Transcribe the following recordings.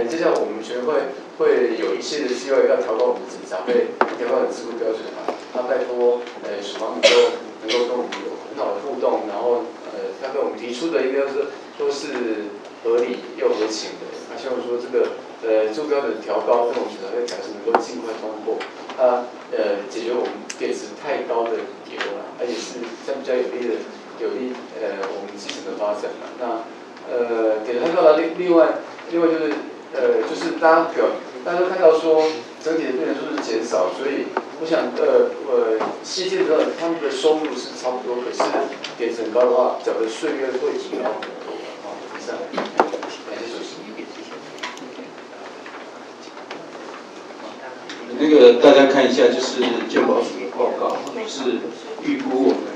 接下来我们学会有一些的需要要调高我们自己才会调高的制度标准啊。那拜托署方能够跟我们有很好的互动，然后他跟我们提出的应该都是合理又合情的。那希望说这个制度标准调高，对我们检察会改善能够尽快通过。解决我们电池太高的点了，而且是比较有利我们基层的发展了。那点太高了，另外就是大家都看到说整体的变人数是减少，所以我想西街的他们的收入是差不多，可是点很高的话，缴的税月会提高很多。以上，感谢主席。 那个大家看一下，就是健保署的报告，就是预估我们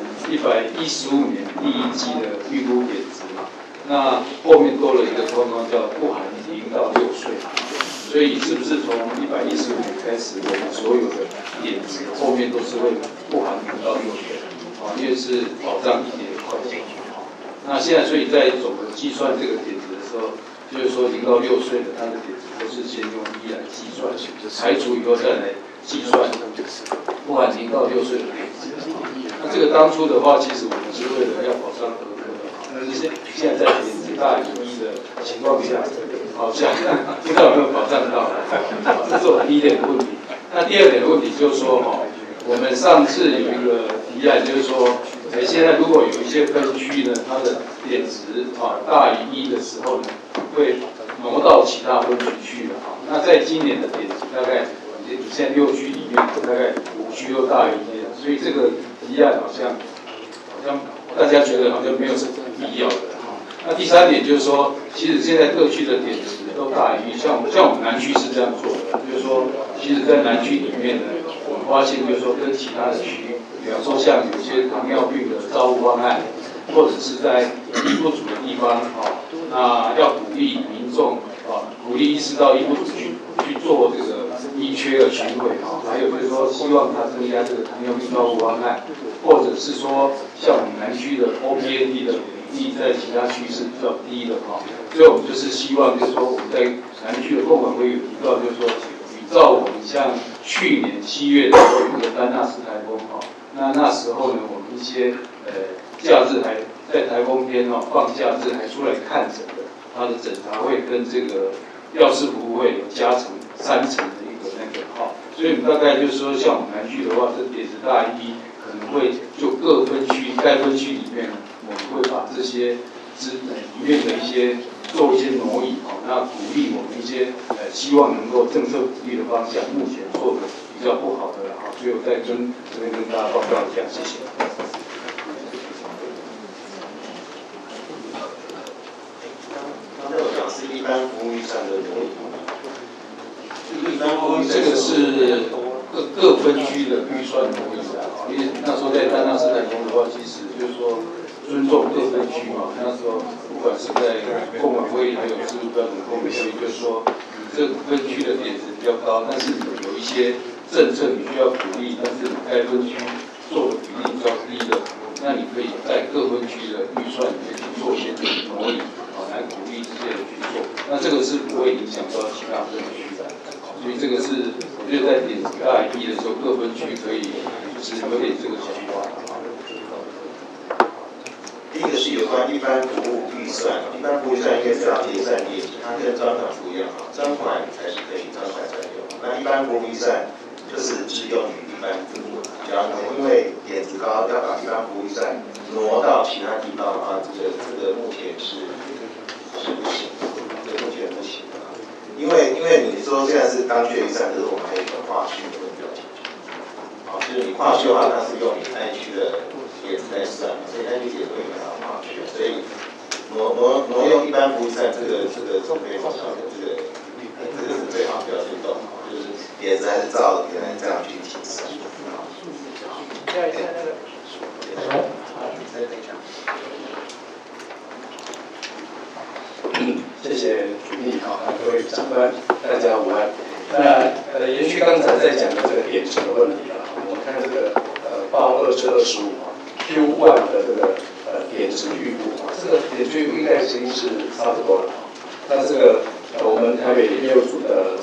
115年第一季的预估点值嘛。那后面多了一个框框叫不含0到6岁，所以是不是从115年开始，我们所有的点值后面都是会不含0到6岁啊，因为是保障1.块钱。那现在所以在总的计算这个点值的时候，就是说0到6岁的它的点值都是先用1来计算，排除以后再来计算不含0到6岁的点值。那这个当初的话，其实我们是为了要保障合格的，但是现在在点值大于1的情况下，好像不知道有没有保障到，这是我第一点的问题。那第二点的问题就是说，我们上次有一个提案，就是说，现在如果有一些分区呢，它的点值大于1的时候呢，会挪到其他分区去了啊。那在今年的点值大概现在6区里面，大概5区都大于1了，所以这个提案好像大家觉得好像没有什么必要的。那第三点就是说，其实现在各区的点值都大于1，像我们南区是这样做的，就是说，其实在南区里面呢，我们发现就是说跟其他的区，比方说像有些糖尿病的照护方案，或者是在医不足的地方那要鼓励民众鼓励医师到医不足去做这个医缺的巡回还有就是说希望他增加这个糖尿病照护方案，或者是说像我们南区的 OPAD 的比例在其他区是比较低的所以我们就是希望就是说我们在南区的共管会有提到，就是说比照我们像去年7月的有一个丹纳斯台风那时候呢，我们一些假日还在台风天放假日还出来看诊的，他的诊查会跟这个药师服务会有加成3成的一个所以大概就是说，像我们南区的话，这点值大于1，可能会就各分区该分区里面，我们会把这些里面的一些做一些挪移那鼓励我们一些希望能够政策鼓励的方向，目前做的比较不好的所以我再这边跟大家报告一下，谢谢。 刚才我讲是一般服务预算的挪移， 这个是各分区的预算挪移因为那时候在丹纳斯台风的话，其实就是说尊重各分区那时候不管是在共管会还有制度标准共会，就是说这个分区的点值比较高，但是有一些政策你需要鼓励，但是该分区做的比例比较低的，那你可以在各分区的预算里面去做一些挪移来鼓励这些人去做。那这个是不会影响到其他分区的，所以这个是我觉得在点值大于1的时候，各分区可以就是有点这个想法。 第一个是有关一般服务预算，一般服务预算应该是要结算列举，它跟专款不一样专款才是可以专款专用，那一般服务预算就是适用于一般服务。比方说，因为点值高，要把一般服务预算挪到其他地方这个目前是不行，这个目前不行因为你说虽然是当区预算，可是我们还有一个跨区的问题要解决。就是你跨区的话，它是用你那一区的点值来算，所以那一区也会影响跨区，所以挪用一般服务预算这个是非常小的，这个是最好不要去动，就是点值还是照原来这样去计算。 谢谢主秘各位长官，大家午安。那延续刚才在讲的这个点值的问题我们看这个报2025Q1的这个点值预估这个点值预估应该已经是差不多了。那这个我们台北业务组的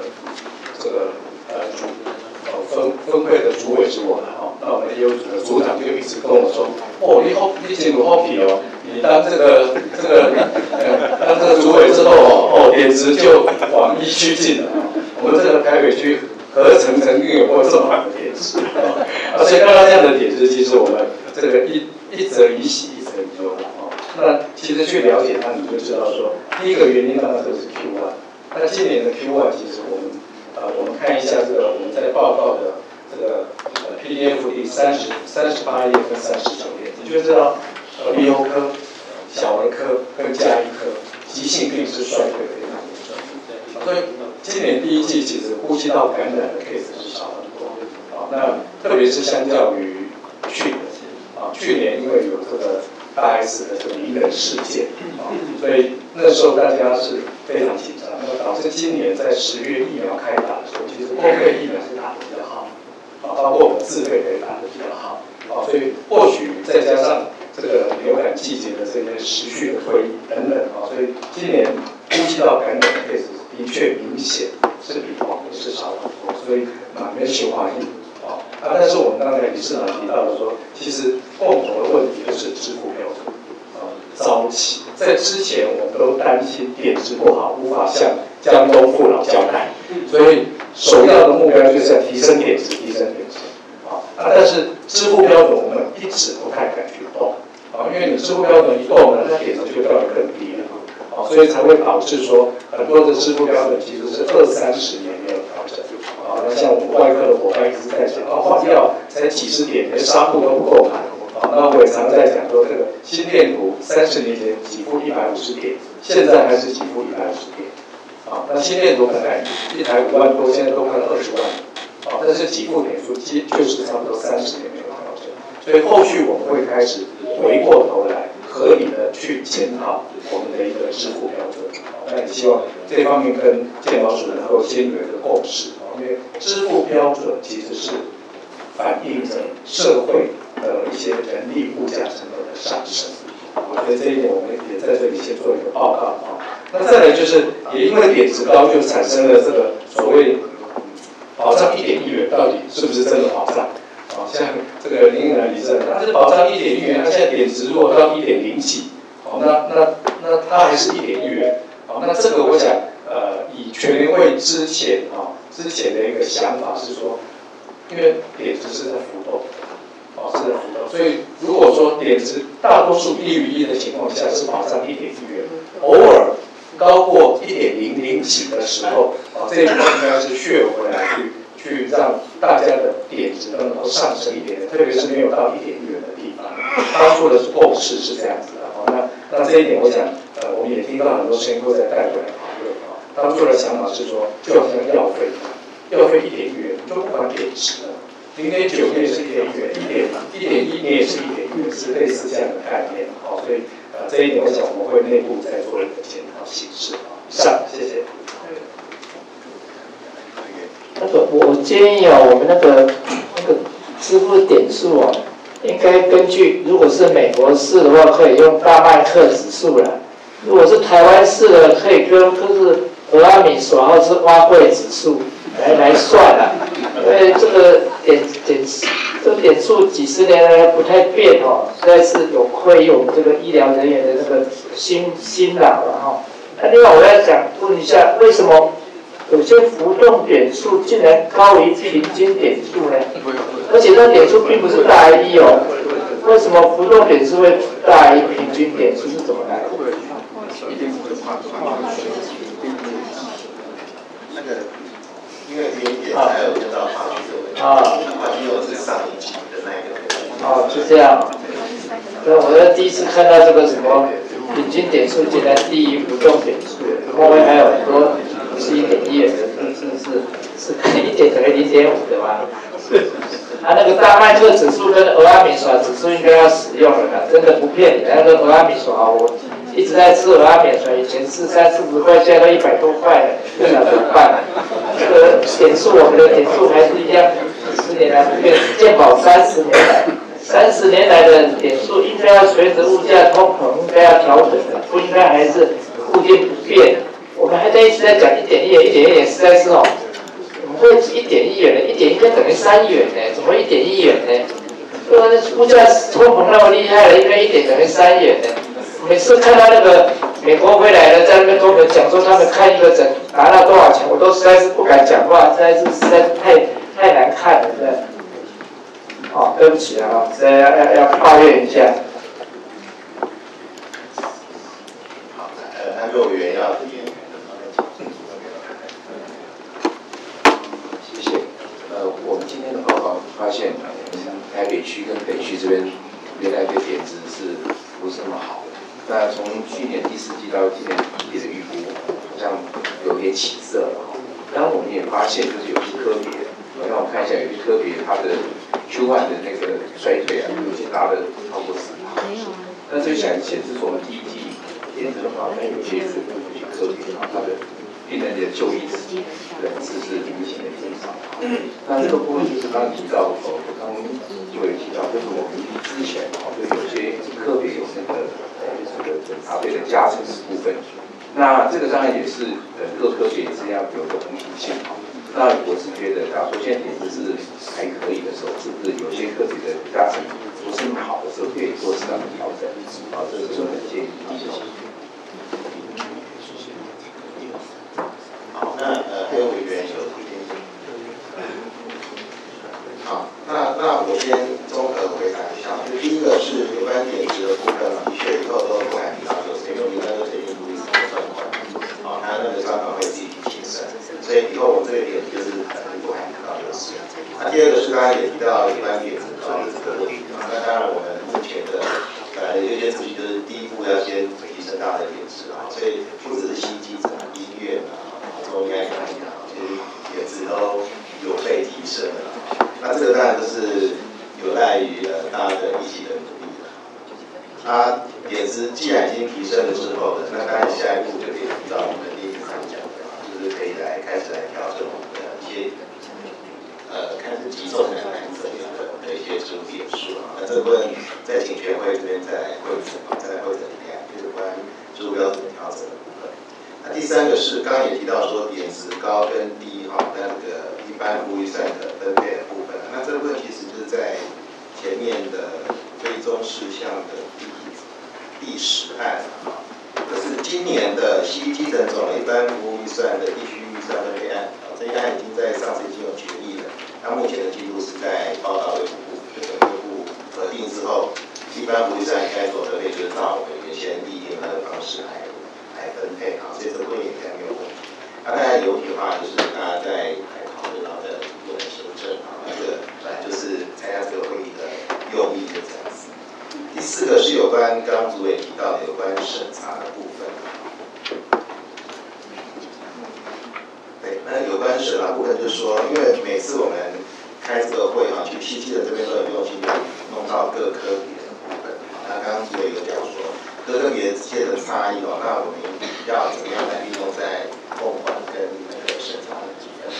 分会的主委是我们那我们业务组的组长就一直跟我说，你进入后皮你当这个主委之后点子就往一区进了我们这个台北区何曾经有过这么好的点子所以看到这样的点子，其实我们这个一则以喜，一则以忧那其实去了解它，你就知道说，第一个原因当然就是 Q1。那今年的 Q1 其实我们看一下这个我们在报告的这个PDF 第38页跟39页，你就知道鼻喉科、小儿科跟家医科急性病是衰退非常严重，所以今年第一季其实呼吸道感染的 case 是少很多那特别是相较于去年因为有这个大 S 的这个名人事件所以那时候大家是非常紧张，那么导致今年在10月疫苗开打的时候，其实公费疫苗是打得比较好包括我们自费也打得比较好所以或许再加上这个流感季节的这些持续的推移等等所以今年呼吸道感染的 case 的确明显是比往年是少很多，所以没受欢迎但是我们刚才理事长提到的说，其实共同的问题就是支付标准早期在之前我们都担心点子不好，无法向江东父老交代，所以首要的目标就是要提升点子但是支付标准我们一直不太敢去动因为你支付标准一动呢，那点子就掉得更低了所以才会导致说很多的支付标准其实是20-30年没有调整那像我们外科的伙伴一直在讲换药才几十点，连纱布都不够买那我也常在讲说，这个心电图30年前给付150点，现在还是给付150点那心电图本来一台5万多，现在都快20万但是给付点数就是差不多30年没有调整，所以后续我们会开始回过头来合理的去检讨我们的一个支付标准那也希望这方面跟健保署能够先有一个共识因为支付标准其实是反映着社会的一些人力物价成本的上升我觉得这一点我们也在这里先做一个报告那再来就是也因为点子高，就产生了这个所谓保障1.1元到底是不是真的保障像这个林英南理事长，他是保障1.1元，他现在点子如果到1.0几那他还是1.1元那这个我想以全联会之前的一个想法是说，因为点子是在浮动所以如果说点子大多数低于1的情况下是保障1.1元，偶尔高过1.00几的时候这一部分应该是血回来去让大家的点子能够上升一点，特别是没有到1.1元的地方当初的共识是这样子的那这一点我想我们也听到很多声音都在带回来讨论当初的想法是说就好像药费1.1元就不管点子了0.9你也是1.1元1.1你也是1.1元，是类似这样的概念所以这一点我想我们会内部再做一个检讨形式以上谢谢我建议我们那个支付点数应该根据如果是美国式的话，可以用大麦克指数了；如果是台湾式的，可以就是俄阿米索或是蛙贵指数来算了。因为这个点数几十年来不太变实在是有亏我们这个医疗人员的那个辛劳了那另外我要想问一下，为什么有些浮动点数竟然高于平均点数呢？而且那点数并不是大于1为什么浮动点数会大于平均点数是怎么来的？ 那个因为原点还有跟到法律又是上一级的那个就这样我第一次看到这个什么平均点数竟然低于浮动点数，后面还有很多不是1.1元的，是1点等于0.5的吗？那个大麦克指数跟俄阿米索指数应该要使用了，真的不骗你。那个俄阿米索我一直在吃俄阿米索，以前40-40块，现在都100多块了，不晓得怎么办。这个点数我们的点数还是一样，10年来不变，健保30年来的点数应该要随着物价通膨应该要调整的，不应该还是固定不变。 我们还在一直在讲1.1元，实在是哦，怎么会1.1元呢？1.1就等于3元呢？怎么1.1元呢？对吧？物价通膨那么厉害了，应该1点等于3元呢？每次看到那个美国回来了，在那边跟我们讲说他们看一个诊拿到多少钱，我都实在是不敢讲话，实在是太难看了，对。哦，对不起啊，实在要抱怨一下。 好，安若委员要提。 谢谢。我们今天的报告发现，台北区跟北区这边原来的点子是不是那么好？那从去年第4季到今年1季的预估，好像有点起色了。当然我们也发现，就是有些科别，让我看一下，有些科别它的 Q1 的那个衰退啊，有些达了超过10%。那这显示说我们第1季点子的话，有些科别啊，它的病人的就医人次是明显的减少。那这个部分就是刚刚提到，我刚刚就有提到，就是我们之前就有些科别有那个检查队的加成的部分。那这个当然也是各科别也是要有个同频性。那我是觉得，假如说现在点子是还可以的时候，是不是有些科别的加成不是那么好的时候，可以做适当的调整？啊，这是我的建议。谢谢。 好，那还有委员有意见？好，那我先综合回答一下。就第一个是有关点子的部分嘛，的确以后都不敢提到有谁用名单都可以进入一次专款，好，他那个专款会自己去评审，所以以后我这个点就是不敢提到就是。那第二个是刚才也提到有关点子的这个问题啊，那当然我们目前的有些程序就是第一步要先提升大家的点子啊，所以不只是新基层、医院啊、中央啊，其实点子都有被提升的。那这个当然就是有赖于大家的一起的努力了。它点子既然已经提升了之后呢，那当然下一步就可以照我们例子上讲的，就是可以开始来调整我们的一些看是集中的还是怎样的一些支付点数啊。那这部分在请全会这边再来会诊一下，就是关于支付标准调整的部分。那第三个是刚刚也提到说点子高跟低哈，那这个一般服务预算的分配的部分，那这个部分其实就是在前面的追踪事项的第10案啊，就是今年的基层总的一般服务预算的地区预算分配案，这一案已经在上次已经有决议了。那目前的记录是在报告卫福部，就卫福部核定之后，一般服务预算该做分配就是照我们原先立定的方式来分配啊，所以这部分也应该没有问题。那当然有问题的话，就是大家在讨论到的部分修正啊，这个本来就是参加这个会议的用意就这样子。第4个是有关刚刚主委提到的有关审查的部分。对，那有关审查部分就是说，因为每次我们开这个会啊，去7期的这边都有用心弄到各科别的部分。那刚刚主委有讲说，各科别之间的差异哦，那我们要怎么样来利用在控管跟那个审查的部分？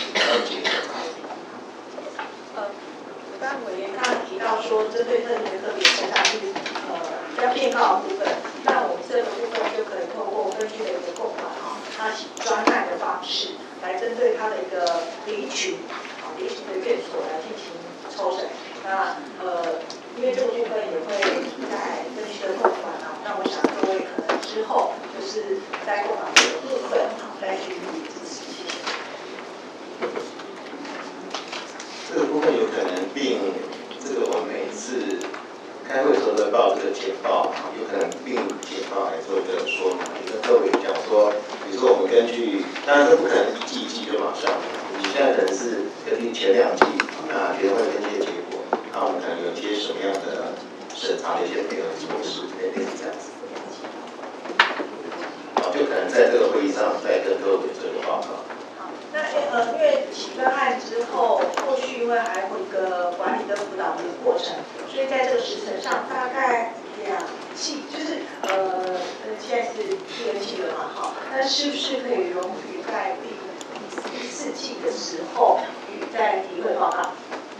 刚刚委员刚刚提到说，针对特定的科别审查是比较偏高的部分，那我们这个部分就可以透过分区的一个控管啊，它专案的方式来针对它的一个离群的院所来进行抽审。那因为这个部分也会在分区的控管啊，那我想各位可能之后就是在控管这个部分再去支持。 这个部分有可能并这个我们每次开会的时候都报这个简报，有可能并简报来做一个说明，也跟各位讲说，比如说我们根据，当然这不可能一季就马上，你现在可能是根据前2季啊联会的一些结果，那我们可能有一些什么样的审查的一些配合措施，类似这样子，就可能在这个会议上再跟各位做一个报告。 那因为起个案之后，后续因为还有一个管理跟辅导的一个过程，所以在这个时程上大概2季，就是现在是第2季了嘛，好，那是不是可以容许在第4季的时候再提会报告？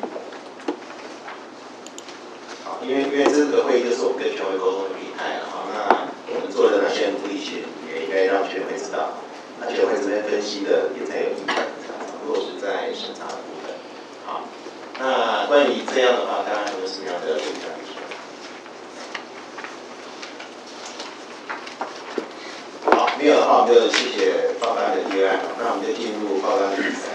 好，因为这个会议就是我们跟全会沟通的平台了哈，那我们做了哪些努力，也应该让全会知道。 而且会这边分析的也才有意义，落实在审查的部分。好，那关于这样的话，大家有什么样的问题？好，没有的话，我们就谢谢报单的约案，那我们就进入报单的比赛。